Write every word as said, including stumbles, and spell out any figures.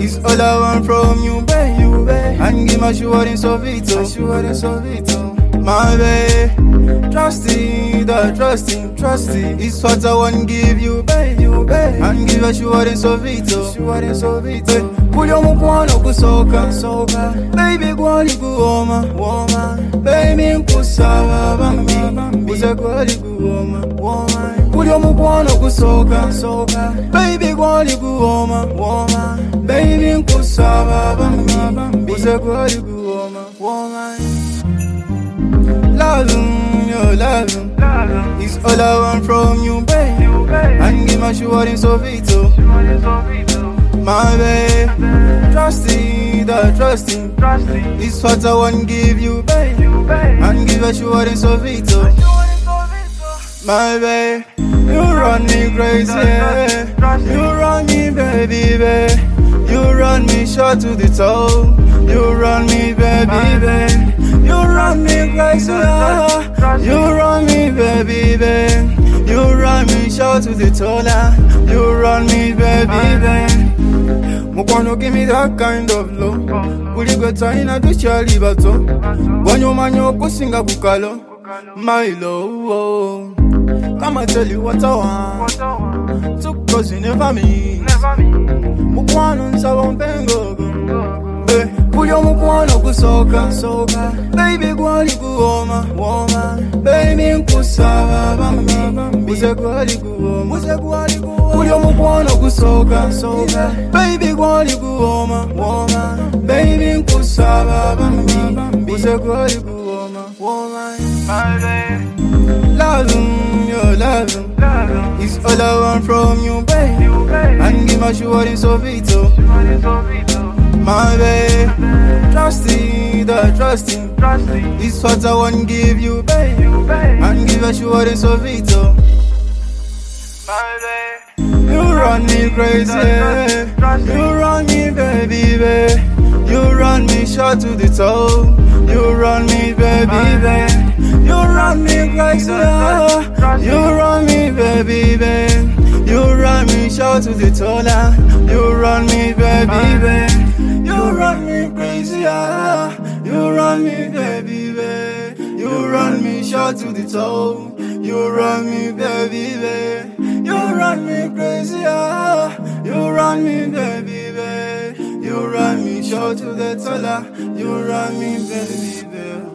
It's all I want from you, babe, you, babe. And give my assurance of it, oh, assurance of it, oh. My babe, trusting, the trusting, trusting. It's what I want give you, babe, you, babe. And give assurance of it, oh, assurance of it, oh. Kulyo mukwano kusoka, soka. Baby gwali kuoma, woma. Baby nkusaba, bambi. Kuze gwali kuoma, woma. Kulyo mukwano kusoka, soka. Baby gwali kuoma, woma. Baby nkusaba, bambi. Kuze gwali kuoma, woma. Love him, your love him. It's all I want from you, babe. And give my assurance of it, oh. My babe, trusting, the trusting. It's what I want give you, babe. And give assurance of it, oh. My babe, you run me crazy, yeah. You run me, baby, babe. You run me short to the toe. You run me, baby, babe. You run me crazy, yeah. You run me, baby, babe. You run me short to the toe, you run me, baby, babe. Mukwano, give me that kind of love. Kuli go taina to chali bato. Wanyo manyo kusinga kukalo. My love, come and tell you what I want. Took cause you never me. Mukwano nsawa mpengo. Kulyo mukwano kusoka, soka. Baby gwali kuoma, woma. Baby nkusaba, bambi. Kuze gwali kuoma, kuze gwali kuoma. Kulyo mukwano kusoka, soka. Baby gwali kuoma, woma. Baby nkusaba, bambi. Kuze gwali kuoma, woma. My babe, love him, your love him. It's all I want from you, babe. And give my assurance of it, oh. My babe, trusting, the trusting. It's what I want give you, babe. And give assurance of it, oh. My babe, you run me crazy, yeah. You run me, baby, babe. You run me short to the toe. You run me, baby, babe. You run me crazy, yeah. You run me, baby, babe. You run me short to the toe. You run me, baby, babe. You run me crazy, yeah. You run me, baby, babe. You run me short to the toe. You run me, baby, babe. You run me crazy, yeah. You run me, baby, babe. You run me short to the toe. You run me, baby, babe.